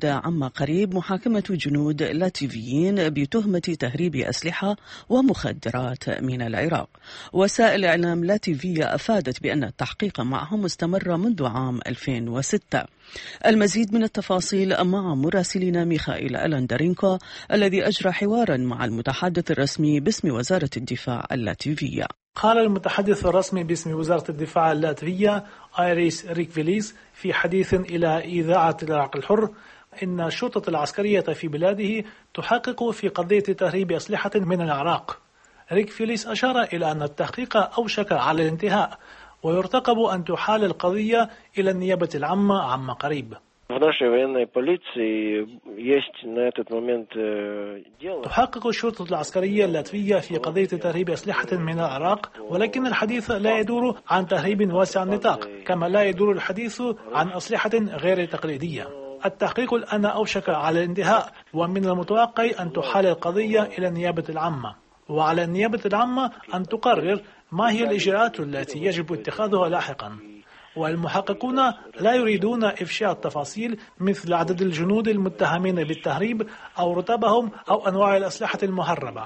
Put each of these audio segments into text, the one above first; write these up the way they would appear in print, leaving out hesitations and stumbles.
تبدأ عما قريب محاكمة جنود لاتفيين بتهمة تهريب أسلحة ومخدرات من العراق. وسائل إعلام لاتفية أفادت بأن التحقيق معهم استمر منذ عام 2006. المزيد من التفاصيل مع مراسلنا ميخائيل ألندرينكو الذي أجرى حوارا مع المتحدث الرسمي باسم وزارة الدفاع اللاتفية. قال المتحدث الرسمي باسم وزارة الدفاع اللاتفية آيريس ريكفيليس في حديث إلى إذاعة العراق الحر إن الشرطة العسكرية في بلاده تحقق في قضية تهريب أسلحة من العراق. ريكفيليس أشار إلى أن التحقيق أوشك على الانتهاء ويرتقب أن تحال القضية إلى النيابة العامة عما قريب. تحقق الشرطة العسكرية اللاتفية في قضية تهريب أسلحة من العراق، ولكن الحديث لا يدور عن تهريب واسع النطاق، كما لا يدور الحديث عن أسلحة غير تقليدية. التحقيق الآن أوشك على الانتهاء، ومن المتوقع أن تحال القضية إلى النيابة العامة، وعلى النيابة العامة أن تقرر ما هي الإجراءات التي يجب اتخاذها لاحقا. والمحققون لا يريدون إفشاء التفاصيل مثل عدد الجنود المتهمين بالتهريب أو رتبهم أو أنواع الأسلحة المهربة.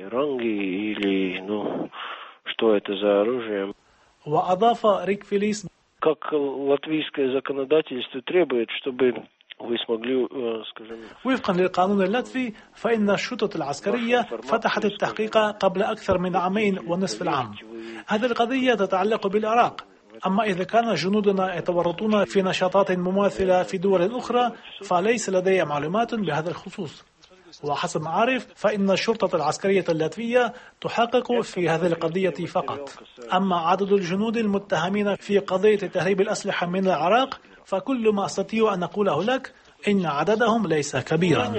وأضاف ريكفيليس وفقا للقانون اللاتفي فإن الشرطة العسكرية فتحت التحقيق قبل أكثر من 2.5 عام. هذه القضية تتعلق بالعراق، أما إذا كان جنودنا يتورطون في نشاطات مماثلة في دول أخرى فليس لدي معلومات بهذا الخصوص. وحسب ما أعرف فإن الشرطة العسكرية اللاتفية تحقق في هذه القضية فقط. أما عدد الجنود المتهمين في قضية تهريب الأسلحة من العراق فكل ما أستطيع أن أقوله لك إن عددهم ليس كبيرا.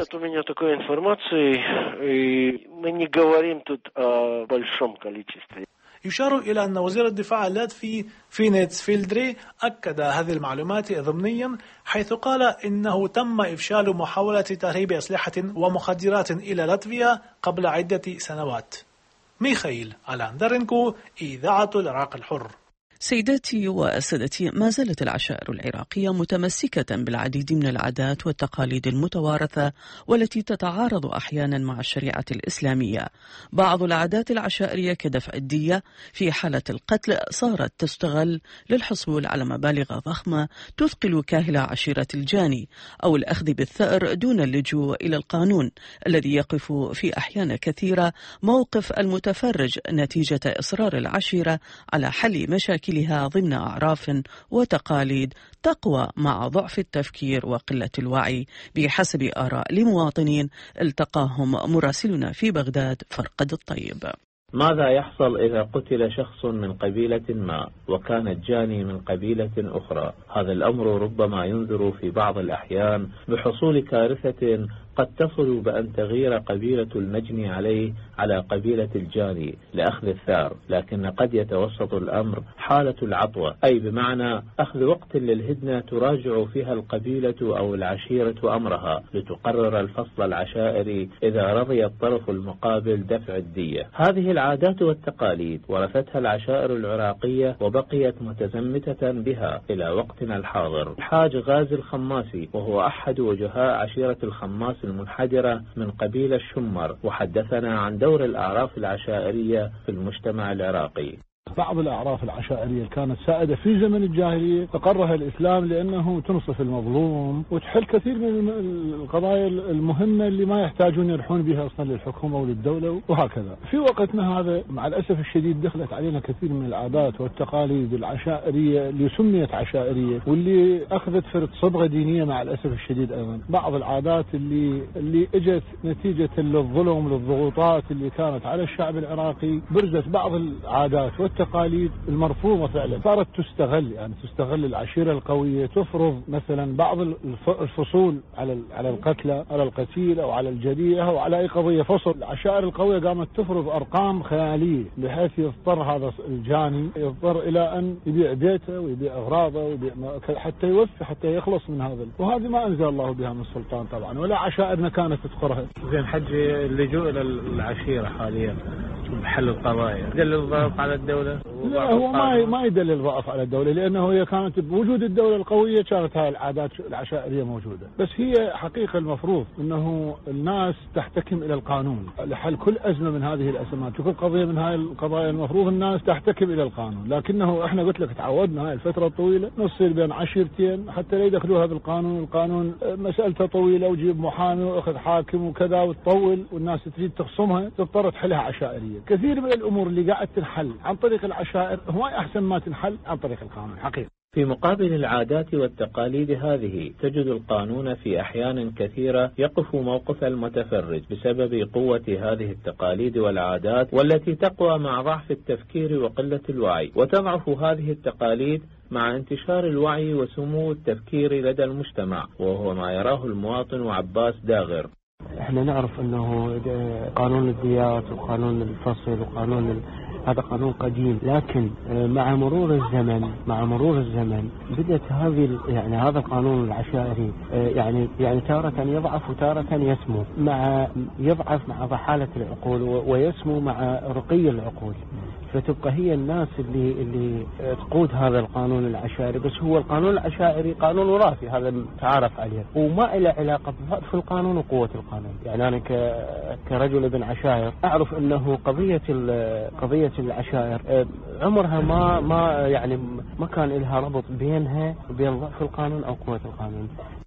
يشار إلى أن وزير الدفاع اللاتفي فينيتس فيلدري أكد هذه المعلومات ضمنيا، حيث قال إنه تم إفشال محاولة تهريب أسلحة ومخدرات إلى لاتفيا قبل عدة سنوات. ميخائيل ألندرينكو، إذاعة العراق الحر. سيداتي وسادتي، ما زالت العشائر العراقية متمسكة بالعديد من العادات والتقاليد المتوارثة والتي تتعارض أحيانا مع الشريعة الإسلامية. بعض العادات العشائرية كدفع الدية في حالة القتل صارت تستغل للحصول على مبالغ ضخمة تثقل كاهل عشيرة الجاني، أو الأخذ بالثأر دون اللجوء إلى القانون الذي يقف في أحيان كثيرة موقف المتفرج نتيجة إصرار العشيرة على حل مشاكل لها ضمن أعراف وتقاليد تقوى مع ضعف التفكير وقلة الوعي، بحسب آراء لمواطنين التقاهم مراسلنا في بغداد فرقد الطيب. ماذا يحصل إذا قتل شخص من قبيلة ما وكان الجاني من قبيلة أخرى؟ هذا الأمر ربما ينذر في بعض الأحيان بحصول كارثة قد تصل بأن تغير قبيلة المجني عليه على قبيلة الجاني لأخذ الثار، لكن قد يتوسط الأمر حالة العطوة، أي بمعنى أخذ وقت للهدنة تراجع فيها القبيلة أو العشيرة أمرها لتقرر الفصل العشائري إذا رضي الطرف المقابل دفع الدية. هذه العادات والتقاليد ورثتها العشائر العراقية وبقيت متزمتة بها إلى وقتنا الحاضر. الحاج غازي الخماسي وهو أحد وجهاء عشيرة الخماس المنحدرة من قبيلة الشمر، وحدثنا عن دور الأعراف العشائرية في المجتمع العراقي. بعض الأعراف العشائرية كانت سائدة في زمن الجاهلية فقرها الإسلام لأنه تنصف المظلوم وتحل كثير من القضايا المهمة اللي ما يحتاجون يروحون بها أصلا للحكومة وللدولة وهكذا. في وقتنا هذا مع الأسف الشديد دخلت علينا كثير من العادات والتقاليد العشائرية اللي سميت عشائرية واللي أخذت فرد صبغة دينية مع الأسف الشديد. أيضا بعض العادات اللي اجت نتيجة للظلم للضغوطات اللي كانت على الشعب العراقي، برزت بعض العادات التقاليد المرفوضة فعلا صارت تستغل، يعني تستغل العشيرة القوية، تفرض مثلا بعض الفصول على القتلى، على القتيل أو على الجريئة أو على أي قضية فصل. العشائر القوية قامت تفرض أرقام خيالية بحيث يضطر هذا الجاني يضطر إلى أن يبيع بيته ويبيع أغراضه ويبيع حتى يوفي حتى يخلص من هذا، وهذه ما أنزل الله بها من السلطان طبعا ولا عشائرنا كانت تذكرها. زين حجي اللجوء إلى العشيرة حاليا بحل القضايا دل الضغط على الدولة لا هو ما يدلل ضعف على الدولة، لأنه هي كانت بوجود الدولة القوية كانت هاي العادات العشائرية موجودة. بس هي حقيقة المفروض أنه الناس تحتكم إلى القانون لحل كل أزمة من هذه الأزمات، وكل قضية من هاي القضايا المفروض الناس تحتكم إلى القانون. لكنه احنا قلت لك تعودنا هاي الفترة الطويلة نصير بين عشيرتين حتى لا يدخلوها بالقانون. القانون مسألته طويلة وجيب محامي وأخذ حاكم وكذا وتطول، والناس تريد تخصمها تضطر تحلها عشائرية. كثير من الأمور اللي قاعد تنحل عن طريق العشائر هو أحسن ما تنحل عن طريق القانون حقيقة. في مقابل العادات والتقاليد هذه تجد القانون في أحيان كثيرة يقف موقف المتفرج بسبب قوة هذه التقاليد والعادات، والتي تقوى مع ضعف التفكير وقلة الوعي، وتضعف هذه التقاليد مع انتشار الوعي وسمو التفكير لدى المجتمع، وهو ما يراه المواطن عباس داغر. احنا نعرف انه قانون الديات وقانون الفصل وقانون هذا قانون قديم، لكن مع مرور الزمن بدأت هذا القانون العشائري يعني تارة يضعف وتارة يسمو، يضعف مع ضحالة العقول ويسمو مع رقي العقول. فتبقى هي الناس اللي تقود هذا القانون العشائري. بس هو القانون العشائري قانون وراثي، هذا متعارف عليه، وما له علاقة بضعف القانون وقوة القانون. يعني أنا كرجل ابن عشائر أعرف أنه قضية العشائر عمرها ما كان لها ربط بينها وبين ضعف القانون أو قوة القانون.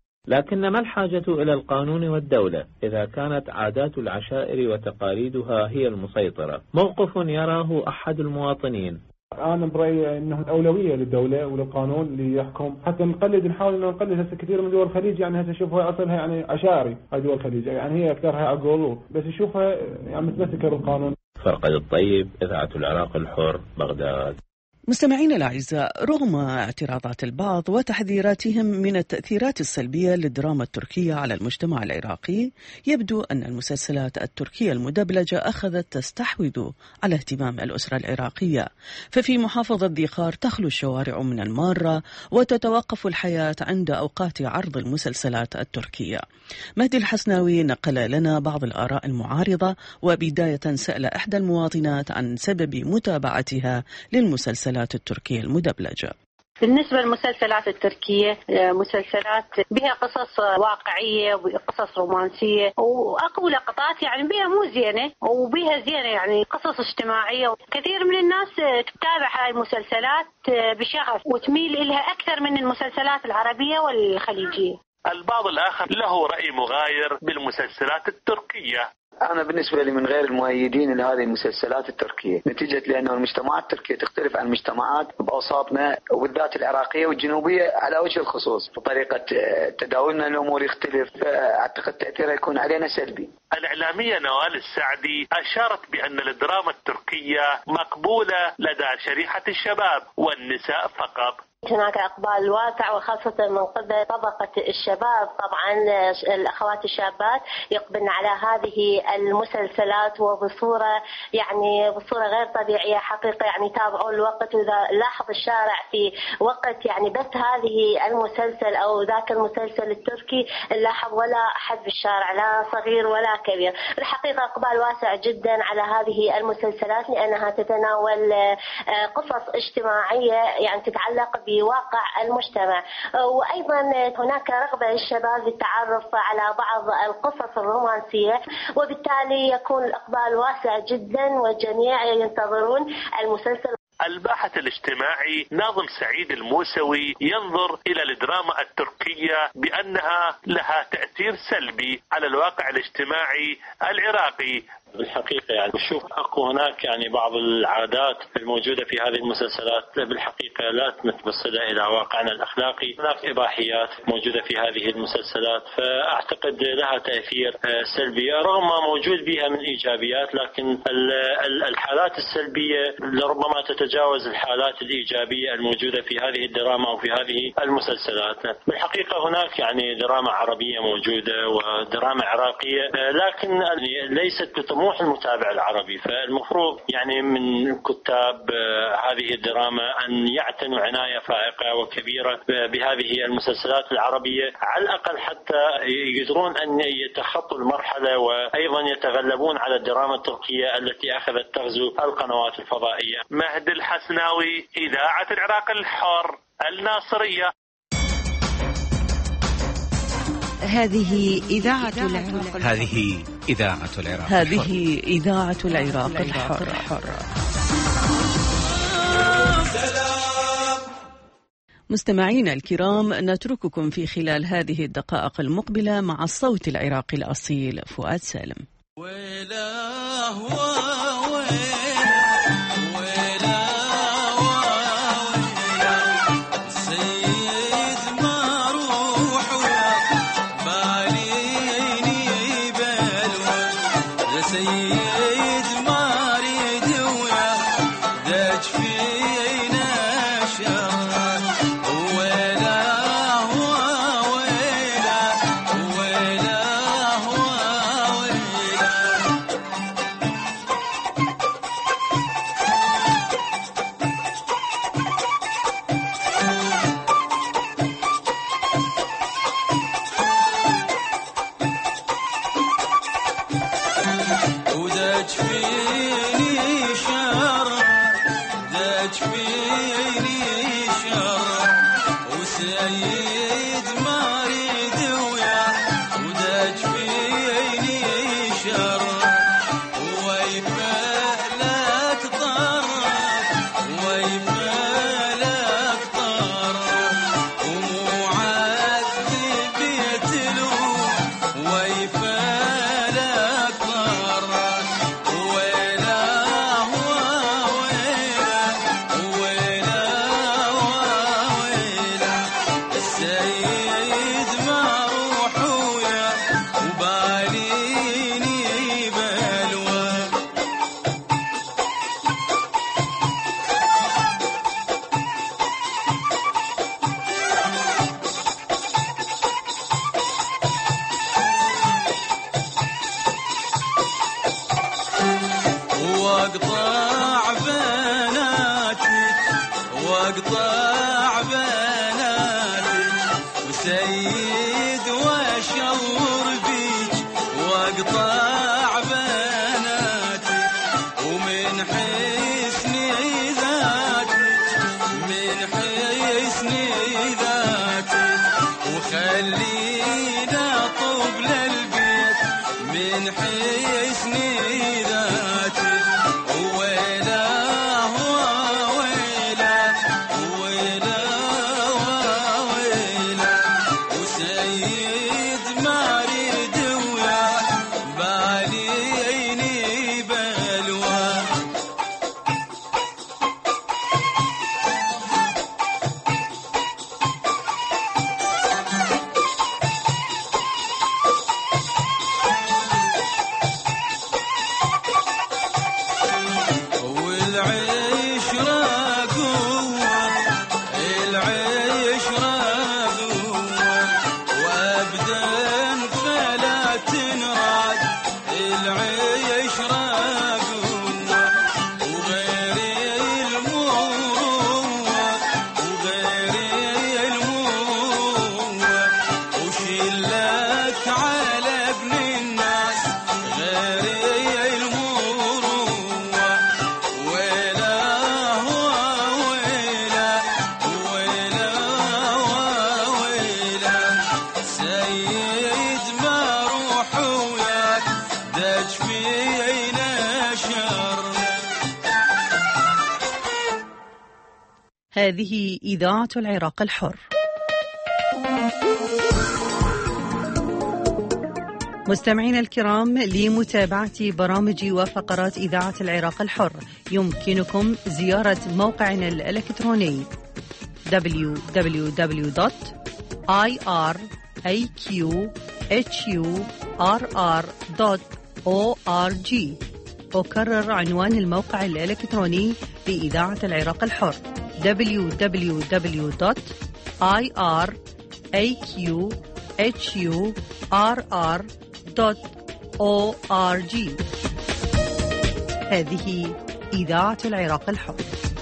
لكن ما الحاجة إلى القانون والدولة إذا كانت عادات العشائر وتقاليدها هي المسيطرة؟ موقف يراه أحد المواطنين. أنا برأيي أنه أولوية للدولة وللقانون اللي يحكم، حتى نحاول أن نقلد. هسه كثير من دول الخليج يعني هسه شوفها أصلها يعني عشائري، هاي دول الخليج يعني هي أكثرها عقول، بس يشوفها يعني متمسكة بالقانون. فرقد الطيب، إذاعة العراق الحر، بغداد. مستمعينا الأعزاء، رغم اعتراضات البعض وتحذيراتهم من التأثيرات السلبية للدراما التركية على المجتمع العراقي، يبدو أن المسلسلات التركية المدبلجة أخذت تستحوذ على اهتمام الأسرة العراقية. ففي محافظة ذيخار تخلو الشوارع من المارة وتتوقف الحياة عند أوقات عرض المسلسلات التركية. مهدي الحسناوي نقل لنا بعض الآراء المعارضة، وبداية سأل إحدى المواطنات عن سبب متابعتها للمسلسلات التركية المدبلجة. بالنسبة للمسلسلات التركية، مسلسلات بها قصص واقعية وقصص رومانسية وأقوى لقطات يعني بها مو زينة وبها زينة، يعني قصص اجتماعية. كثير من الناس تتابع هاي المسلسلات بشغف وتميل إلها أكثر من المسلسلات العربية والخليجية. البعض الآخر له رأي مغاير بالمسلسلات التركية. أنا بالنسبة لي من غير المؤيدين لهذه المسلسلات التركية، نتيجة لأنه المجتمعات التركية تختلف عن المجتمعات بأوساطنا وبالذات العراقية والجنوبية على وجه الخصوص، وطريقة تداولنا الأمور يختلف، أعتقد تأثيرها يكون علينا سلبي. الإعلامية نوال السعدي أشارت بأن الدراما التركية مقبولة لدى شريحة الشباب والنساء فقط. هناك إقبال واسع وخاصة من قبل طبقة الشباب. طبعا الأخوات الشابات يقبلن على هذه المسلسلات وبصورة بصورة غير طبيعية حقيقة. يعني يتابعون الوقت، وإذا لاحظ الشارع في وقت يعني بث هذه المسلسل أو ذاك المسلسل التركي، نلاحظ ولا أحد بالشارع، لا صغير ولا كبير. الحقيقة إقبال واسع جدا على هذه المسلسلات لأنها تتناول قصص اجتماعية يعني تتعلق بواقع المجتمع، وأيضا هناك رغبة للشباب للتعرف على بعض القصص الرومانسية، وبالتالي يكون الإقبال واسع جدا والجميع ينتظرون المسلسل. الباحث الاجتماعي ناظم سعيد الموسوي ينظر إلى الدراما التركية بأنها لها تأثير سلبي على الواقع الاجتماعي العراقي. بالحقيقة يعني نشوف أكو هناك يعني بعض العادات الموجودة في هذه المسلسلات بالحقيقة لا تمثل إلى واقعنا الأخلاقي. هناك إباحيات موجودة في هذه المسلسلات، فأعتقد لها تأثير سلبي رغم ما موجود بها من إيجابيات، لكن الحالات السلبية لربما تتجاوز الحالات الإيجابية الموجودة في هذه الدراما أو في هذه المسلسلات. بالحقيقة هناك يعني دراما عربية موجودة ودراما عراقية، لكن ليست طموح المتابع العربي. فالمفروض يعني من كتاب هذه الدراما أن يعتنوا عناية فائقة وكبيرة بهذه المسلسلات العربية، على الأقل حتى يقدرون أن يتخطوا المرحلة وأيضا يتغلبون على الدراما التركية التي أخذت تغزو القنوات الفضائية. مهدي الحسناوي، إذاعة العراق الحر، الناصرية. هذه إذاعة العراق. هذه إذاعة العراق. هذه إذاعة العراق الحر. مستمعينا الكرام، نترككم في خلال هذه الدقائق المقبلة مع الصوت العراقي الأصيل فؤاد سالم. هذه إذاعة العراق الحر. مستمعينا الكرام، لمتابعة برامج وفقرات إذاعة العراق الحر يمكنكم زيارة موقعنا الإلكتروني www.iraqhurr.org. أكرر عنوان الموقع الإلكتروني لإذاعة العراق الحر www.iraqhurr.org. هذه إذاعة العراق الحر.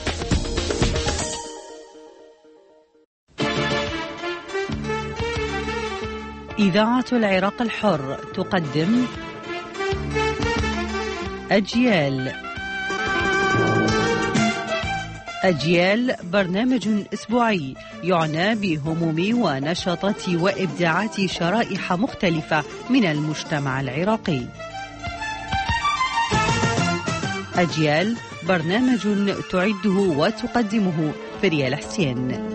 إذاعة العراق الحر تقدم أجيال برنامج أسبوعي يعنى بهموم ونشاطات وإبداعات شرائح مختلفة من المجتمع العراقي. أجيال برنامج تعده وتقدمه فريال حسين.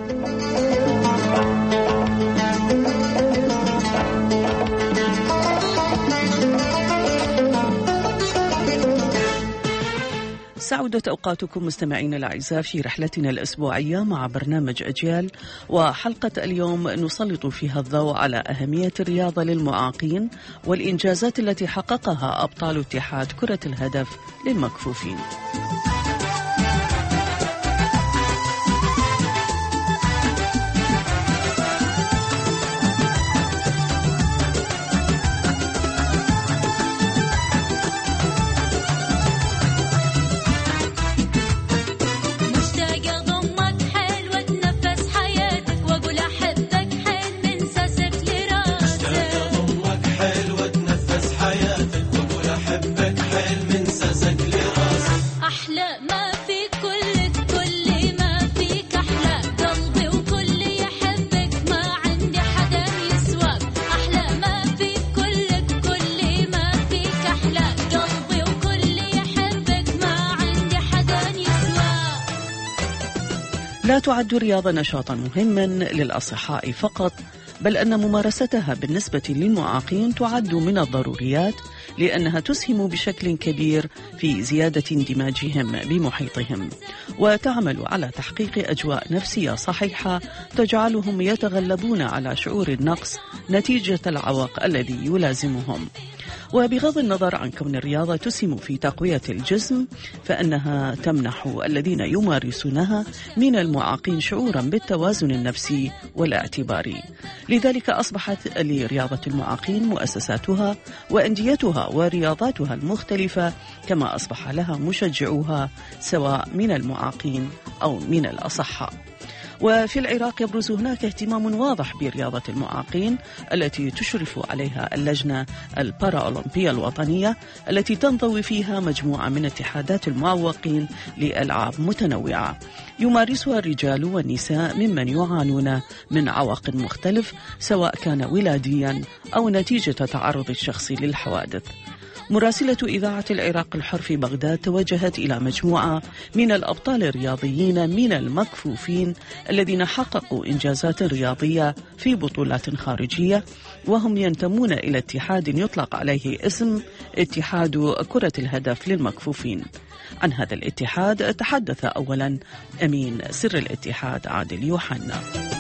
سعودت أوقاتكم مستمعين الأعزاء في رحلتنا الأسبوعية مع برنامج أجيال، وحلقة اليوم نسلط فيها الضوء على أهمية الرياضة للمعاقين والإنجازات التي حققها أبطال اتحاد كرة الهدف للمكفوفين. لا تعد الرياضة نشاطا مهما للأصحاء فقط، بل أن ممارستها بالنسبة للمعاقين تعد من الضروريات، لأنها تسهم بشكل كبير في زيادة اندماجهم بمحيطهم، وتعمل على تحقيق أجواء نفسية صحيحة تجعلهم يتغلبون على شعور النقص نتيجة العوق الذي يلازمهم. وبغض النظر عن كون الرياضة تسهم في تقوية الجسم، فإنها تمنح الذين يمارسونها من المعاقين شعورا بالتوازن النفسي والاعتباري. لذلك أصبحت لرياضة المعاقين مؤسساتها وأنديتها ورياضاتها المختلفة، كما أصبح لها مشجعوها سواء من المعاقين أو من الأصحاء. وفي العراق يبرز هناك اهتمام واضح برياضة المعاقين التي تشرف عليها اللجنة البارالمبية الوطنية، التي تنضوي فيها مجموعة من اتحادات المعوقين لألعاب متنوعة يمارسها الرجال والنساء ممن يعانون من عوق مختلف، سواء كان ولاديا أو نتيجة تعرض الشخص للحوادث. مراسلة إذاعة العراق الحر في بغداد توجهت إلى مجموعة من الأبطال الرياضيين من المكفوفين الذين حققوا إنجازات رياضية في بطولات خارجية، وهم ينتمون إلى اتحاد يطلق عليه اسم اتحاد كرة الهدف للمكفوفين. عن هذا الاتحاد تحدث أولا أمين سر الاتحاد عادل يوحنا.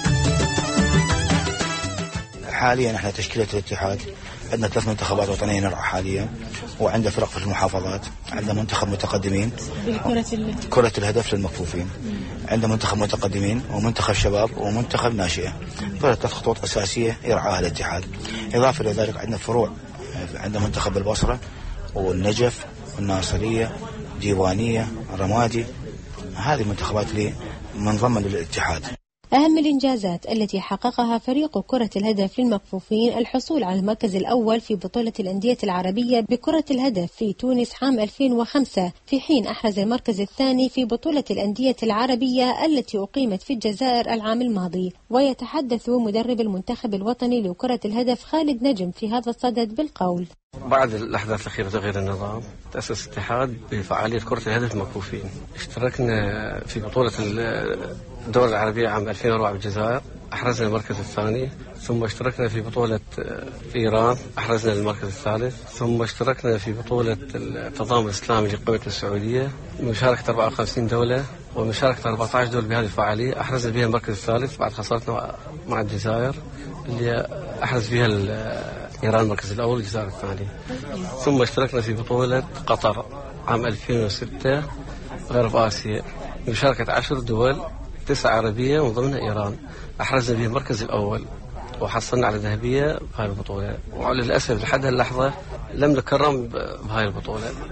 حاليا احنا تشكيلة الاتحاد عندنا 3 منتخبات وطنية نلعب حاليا، وعندنا فرق في المحافظات. عندنا منتخب متقدمين كرة الهدف للمكفوفين، عندنا منتخب متقدمين ومنتخب شباب ومنتخب ناشئة. 3 خطوط أساسية يرعاها الاتحاد. إضافة إلى ذلك عندنا فروع، عندنا منتخب البصرة والنجف والناصرية ديوانية رمادي. هذه المنتخبات اللي منضمة للاتحاد. أهم الإنجازات التي حققها فريق كرة الهدف للمكفوفين الحصول على المركز الأول في بطولة الأندية العربية بكرة الهدف في تونس عام 2005، في حين أحرز المركز الثاني في بطولة الأندية العربية التي أقيمت في الجزائر العام الماضي. ويتحدث مدرب المنتخب الوطني لكرة الهدف خالد نجم في هذا الصدد بالقول: بعد الأحداث الأخيرة تغيير النظام، تأسس اتحاد بفعالية كرة الهدف المكفوفين. اشتركنا في بطولة الدورة العربية عام 2004 بالجزائر، أحرزنا المركز الثاني. ثم اشتركنا في بطولة في إيران، أحرزنا المركز الثالث. ثم اشتركنا في بطولة التضامن الإسلامي لقوة السعودية، مشاركة 54 دولة ومشاركة 14 دولة بهذه الفعالية، أحرزنا بها المركز الثالث بعد خسارتنا مع الجزائر اللي أحرز فيها إيران المركز الأول والجزائر الثاني. ثم اشتركنا في بطولة قطر عام 2006 غرب آسيا، بمشاركة 10 دول 9 عربية ومن ضمنها إيران، أحرزنا بها المركز الأول وحصلنا على ذهبية بهاي البطولة. وللأسف لحد هاللحظة لم نكرم بهاي البطولة.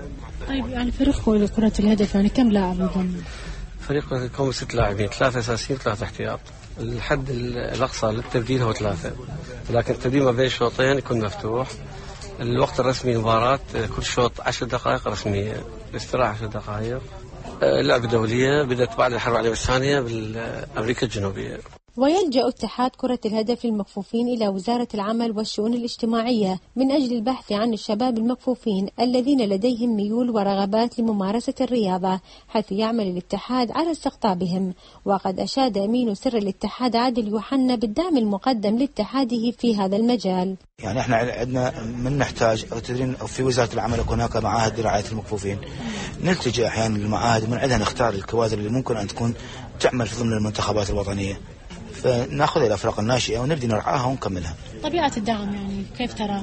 طيب يعني فريق كرة الهدف يعني كم لاعب يضم؟ فريق يكون 6 لاعبين، 3 أساسيين 3 احتياط. الحد الأقصى للتبديل هو 3، لكن التبديل ما بين الشوطين يكون مفتوح. الوقت الرسمي للمباراة كل شوط 10 دقائق رسمية، الاستراحة 10 دقائق. لعبة دولية بدأت بعد الحرب العالمية الثانية بالأمريكا الجنوبية. ويلجأ اتحاد كرة الهدف للمكفوفين إلى وزارة العمل والشؤون الاجتماعية من أجل البحث عن الشباب المكفوفين الذين لديهم ميول ورغبات لممارسة الرياضة، حيث يعمل الاتحاد على استقطابهم. وقد أشاد أمين سر الاتحاد عادل يوحنا بالدعم المقدم لاتحاده في هذا المجال. يعني احنا عندنا من نحتاج تدرين في وزارة العمل يكون هناك معاهد لرعاية المكفوفين، نلتجئ أحيانا للمعاهد من عندها نختار الكوادر اللي ممكن أن تكون تعمل في ضمن المنتخبات الوطنية، فناخذها إلى الأفرق الناشئة ونبدي نرعاها ونكملها. طبيعة الدعم يعني كيف ترى؟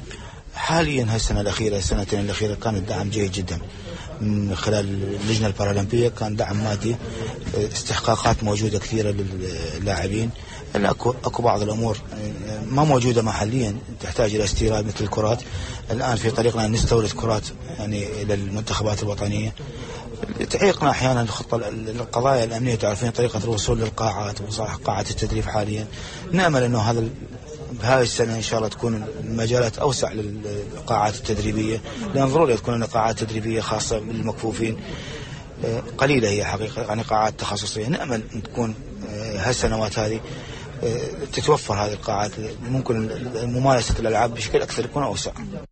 حاليا هالسنة الأخيرة السنتين الأخيرة كان الدعم جيد جدا من خلال اللجنة البارالمبية، كان دعم مادي، استحقاقات موجودة كثيرة للاعبين. اكو بعض الامور ما موجودة محليا تحتاج الى استيراد مثل الكرات. الان في طريقنا ان نستورد كرات يعني الى المنتخبات الوطنية. تعيقنا احيانا القضايا الامنية، تعرفين طريقة الوصول للقاعات وقاعات التدريب حاليا. نامل انه بهذه السنة إن شاء الله تكون المجالات أوسع للقاعات التدريبية، لأن ضروري تكون لنا قاعات تدريبية خاصة بالمكفوفين. قليلة هي حقيقة يعني قاعات تخصصية. نأمل أن تكون هالسنوات هذه تتوفر هذه القاعات، ممكن ممارسة الألعاب بشكل أكثر يكون أوسع.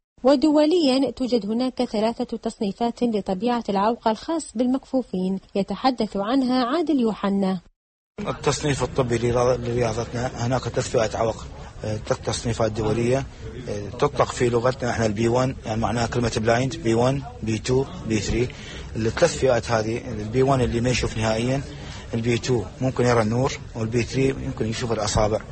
ودوليا توجد هناك 3 تصنيفات لطبيعة العوقة الخاص بالمكفوفين يتحدث عنها عادل يوحنا. التصنيف الطبي لرياضتنا هناك 3 فئات عوق، 3 تصنيفات دولية تطلق في لغتنا احنا البي 1، يعني معناها كلمة بلايند، بي 1 بي 2 بي 3. ال3 فئات هذه، البي 1 اللي ما يشوف نهائيا، البي 2 ممكن يرى النور، والبي 3 يمكن يشوف الأصابع.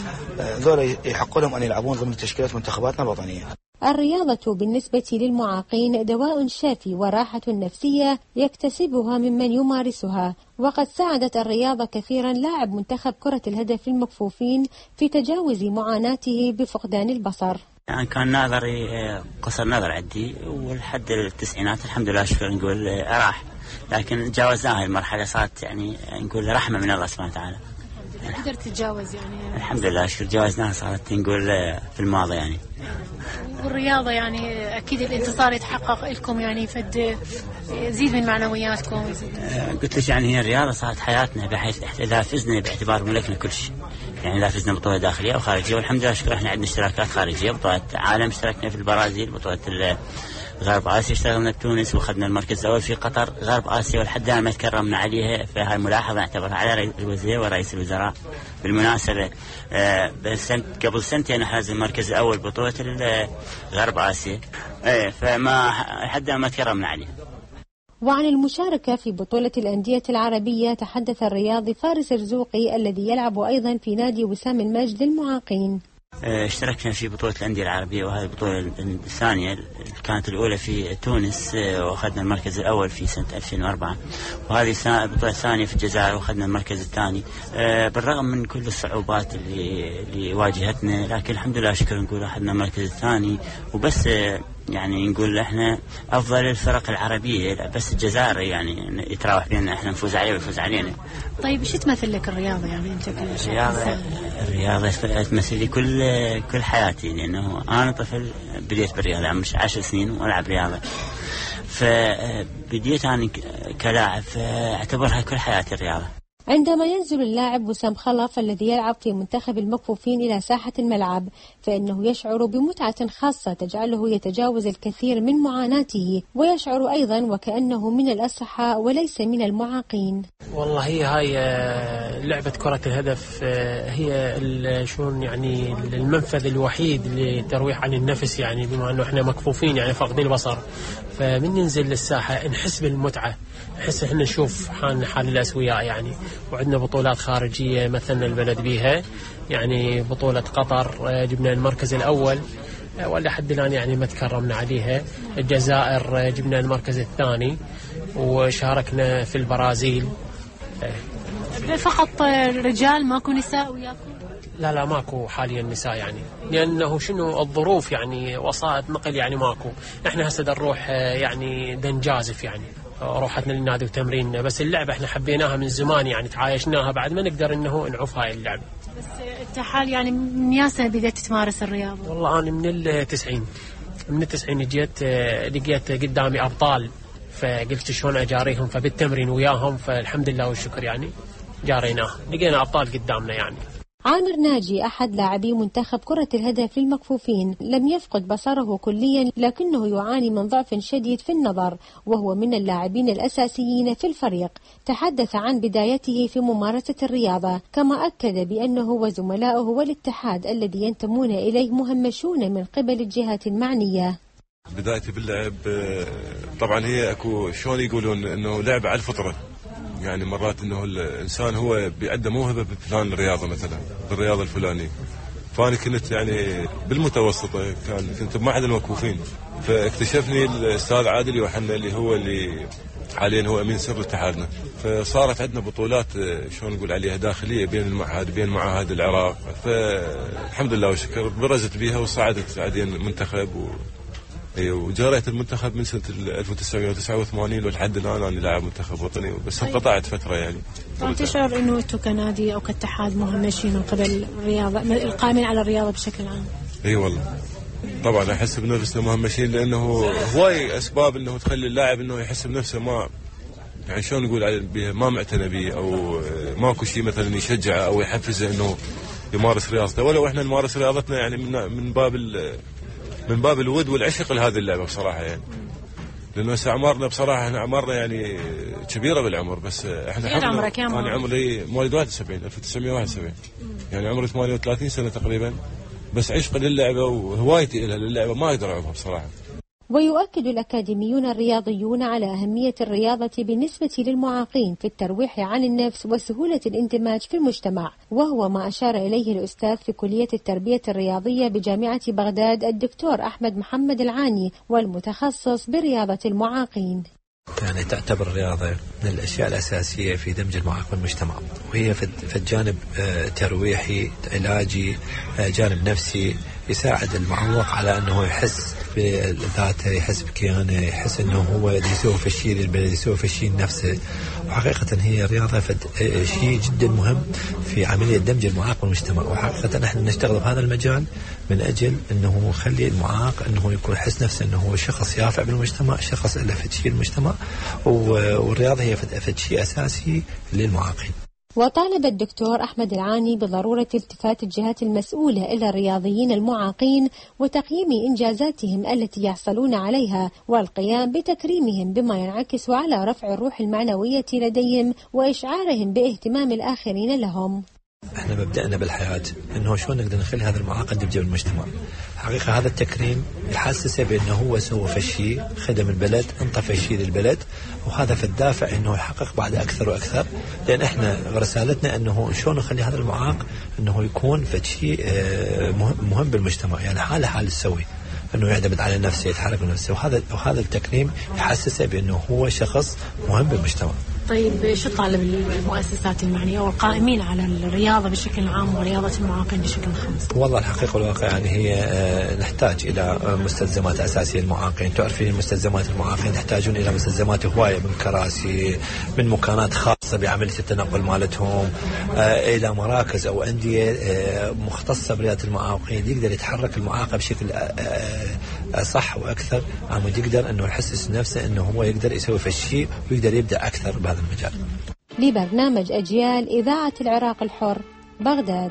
ذولا يحق لهم أن يلعبون ضمن تشكيلات منتخباتنا الوطنية. الرياضة بالنسبة للمعاقين دواء شافي وراحة نفسية يكتسبها ممن يمارسها، وقد ساعدت الرياضة كثيرا لاعب منتخب كرة الهدف للمكفوفين في تجاوز معاناته بفقدان البصر. يعني كان نظري قصر نظر عندي، والحد التسعينات الحمد لله شكرا نقول راح، لكن تجاوزنا هاي المرحلة، صارت يعني نقول رحمة من الله سبحانه وتعالى. قدرت تتجاوز يعني؟ الحمد لله شكرا تجاوزناها، صارت نقول في الماضي يعني. والرياضة يعني أكيد الانتصار يتحقق لكم يعني فد يزيد من معنوياتكم. قلت لك يعني هي الرياضة صارت حياتنا، بحيث إذا فزنا باعتبار ملكنا كل شيء، يعني إذا فزنا بطولة داخلية أو خارجية، والحمد لله شكرا احنا عندنا اشتراكات خارجية، بطولة عالم اشتركنا في البرازيل، بطولة غرب آسيا اشتغلنا بتونس وأخذنا المركز الأول في قطر. غرب آسيا والحد الآن ما تكرمنا عليها، فهاي ملاحظة نعتبرها على الوزير ورئيس الوزراء. بالمناسبة قبل سنتين حاز المركز الأول بطولة غرب آسيا، فما حد ما تكرمنا عليها. وعن المشاركة في بطولة الأندية العربية تحدث الرياضي فارس الرزوقي الذي يلعب أيضا في نادي وسام المجد للمعاقين. اشتركنا في بطولة الأندية العربية، وهذه البطولة الثانية، كانت الأولى في تونس وأخذنا المركز الأول في سنة 2004، وهذه البطولة الثانية في الجزائر وأخذنا المركز الثاني. بالرغم من كل الصعوبات اللي واجهتنا، لكن الحمد لله شكرا نقول أخذنا المركز الثاني. وبس يعني نقول احنا افضل الفرق العربيه، بس الجزائر يعني يتراوح بيننا، احنا نفوز عليه ويفوز علينا. طيب ايش تمثل لك الرياضه يعني انت الرياضه تمثل لي كل حياتي، لانه انا طفل بديت بالرياضه عمري 10 سنين والعب رياضه، فبديت انا كلاعب فاعتبرها كل حياتي الرياضه. عندما ينزل اللاعب وسام خلف الذي يلعب في منتخب المكفوفين إلى ساحة الملعب، فإنه يشعر بمتعة خاصة تجعله يتجاوز الكثير من معاناته، ويشعر أيضا وكأنه من الأصحاء وليس من المعاقين. والله هاي لعبة كرة الهدف هي شلون يعني المنفذ الوحيد للترويح عن النفس، يعني بما أنه إحنا مكفوفين يعني فاقدين البصر، فمن ننزل للساحة نحس بالمتعة، نحس إحنا نشوف حال الأسوياء يعني. وعندنا بطولات خارجية مثلنا البلد بيها، يعني بطولة قطر جبنا المركز الأول ولا حد الآن يعني ما تكرمنا عليها. الجزائر جبنا المركز الثاني، وشاركنا في البرازيل. فقط رجال ماكو نساء وياكم؟ لا ماكو حاليا نساء يعني، لأنه شنو الظروف يعني وسائط نقل يعني ماكو. احنا هسه نروح يعني دنجازف يعني روحتنا للنادي وتمرين، بس اللعبة احنا حبيناها من زمان يعني تعايشناها، بعد ما نقدر انه نعوف هاي اللعبة. بس انت حال يعني من يا سنة بدأت تمارس الرياضة؟ والله انا من التسعين جيت لقيت قدامي ابطال، فقلت شلون اجاريهم، فبالتمرين وياهم فالحمد لله والشكر يعني جاريناه، لقينا ابطال قدامنا يعني. عامر ناجي أحد لاعبي منتخب كرة الهدف للمكفوفين لم يفقد بصره كليا، لكنه يعاني من ضعف شديد في النظر، وهو من اللاعبين الأساسيين في الفريق. تحدث عن بدايته في ممارسة الرياضة، كما أكد بأنه وزملائه والاتحاد الذي ينتمون إليه مهمشون من قبل الجهات المعنية. بدايتي باللعب طبعا هي اكو شلون يقولون انه لعبة على الفطرة، يعني مرات انه الانسان هو عنده موهبه بفلان الرياضه، مثلا بالرياضه الفلانيه، فانا كنت يعني بالمتوسطه كنت بمعهد المكفوفين، فاكتشفني الاستاذ عادل يوحنا اللي حاليا هو امين سر اتحادنا، فصارت عندنا بطولات شلون نقول عليها داخليه بين المعهد بين معاهد العراق، فالحمد لله والشكر برزت بيها وصعدت بعدين منتخب وجريت المنتخب من سنة 1989 ولحد الآن أنا لاعب منتخب وطني، بس انقطعت فترة يعني. تشعر إنه أنتم كنادي أو كاتحاد مهمشين من قبل الرياضة، القائمين على الرياضة بشكل عام؟ إي والله طبعا أحس بنفسنا مهمشين، لأنه هواي أسباب إنه تخلي اللاعب إنه يحس بنفسه ما يعني شلون نقول ما معتنى به، أو ماكو شيء مثلا يشجعه أو يحفزه إنه يمارس رياضته، ولو إحنا نمارس رياضتنا يعني من باب الود والعشق لهذه اللعبة بصراحة يعني، لأنه هسه أعمارنا بصراحة احنا أعمارنا يعني كبيرة بالعمر، بس احنا عمرك كم؟ أنا عمري مواليد 71 1971 يعني عمري 38 سنة تقريبا، بس عشق للعبة وهوايتي لها للعبة ما أقدر أعوضها بصراحة. ويؤكد الأكاديميون الرياضيون على أهمية الرياضة بالنسبة للمعاقين في الترويح عن النفس وسهولة الاندماج في المجتمع، وهو ما أشار إليه الأستاذ في كلية التربية الرياضية بجامعة بغداد الدكتور أحمد محمد العاني والمتخصص برياضة المعاقين. يعني تعتبر الرياضة من الأشياء الأساسية في دمج المعاق بالمجتمع، وهي في الجانب ترويحي علاجي جانب نفسي، يساعد المعوق على أنه يحس بذاته، يحس بكيانه، يحس أنه هو يسوي في الشيء للبلد، يسوي في الشيء لنفسه. وحقيقة هي الرياضة شيء جدا مهم في عملية دمج المعاق بالمجتمع، وحقيقة نحن نشتغل بهذا المجال من أجل أنه نخلي المعاق أنه يكون يحس نفسه أنه هو شخص يافع بالمجتمع، شخص له في شيء المجتمع، والرياضة هي في شيء أساسي للمعاقين. وطالب الدكتور أحمد العاني بضرورة التفات الجهات المسؤولة إلى الرياضيين المعاقين وتقييم إنجازاتهم التي يحصلون عليها، والقيام بتكريمهم بما ينعكس على رفع الروح المعنوية لديهم وإشعارهم باهتمام الآخرين لهم. احنا مبدأنا بالحياة انه شلون نقدر نخلي هذا المعاق يدمج بالمجتمع. حقيقة هذا التكريم يحسسه بانه هو سوى في شيء، خدم البلد، انطى في شيء للبلد، وهذا في الدافع انه يحقق بعد اكثر واكثر، لان احنا رسالتنا انه شلون نخلي هذا المعاق انه يكون في شيء مهم بالمجتمع، يعني حال السوي، انه يعتمد على نفسه، يتحرك بنفسه، وهذا التكريم يحسسه بانه هو شخص مهم بالمجتمع. طيب شو طالب المؤسسات المعنية والقائمين على الرياضة بشكل عام ورياضة المعاقين بشكل خاص؟ والله الحقيقة والواقع يعني هي نحتاج إلى مستلزمات أساسية للمعاقين. تعرفين مستلزمات المعاقين يحتاجون إلى مستلزمات هواية، من كراسي، من مكانات خاصة بعملية التنقل مالتهم، إلى مراكز أو أندية مختصة برياضة المعاقين، يقدر يتحرك المعاق بشكل صح وأكثر، عمود يقدر أنه يحسس نفسه أنه هو يقدر يسوي في الشيء ويقدر يبدأ أكثر بهذا المجال. لبرنامج أجيال إذاعة العراق الحر، بغداد.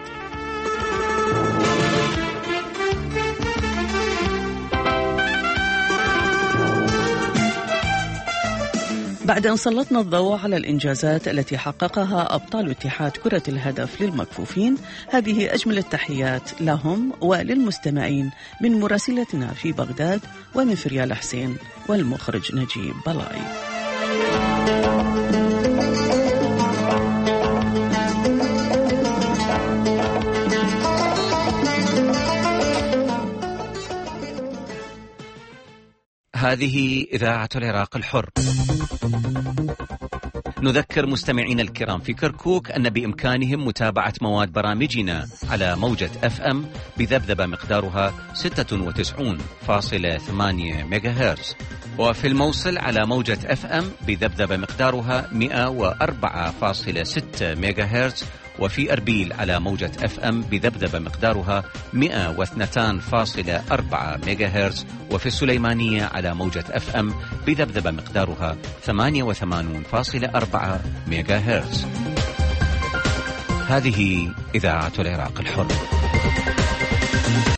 بعد أن سلطنا الضوء على الإنجازات التي حققها أبطال اتحاد كرة الهدف للمكفوفين، هذه أجمل التحيات لهم وللمستمعين من مراسلتنا في بغداد ومن فريال حسين والمخرج نجيب بلاي. هذه إذاعة العراق الحر. نذكر مستمعينا الكرام في كركوك أن بإمكانهم متابعة مواد برامجنا على موجة FM بذبذبة مقدارها 96.8 ميجاهرتز، وفي الموصل على موجة FM بذبذبة مقدارها 104.6 ميجاهرتز، وفي أربيل على موجة FM بذبذبة مقدارها 102.4 ميجاهرتز، وفي السليمانية على موجة FM بذبذبة مقدارها 88.4 ميجاهرتز. هذه إذاعة العراق الحر.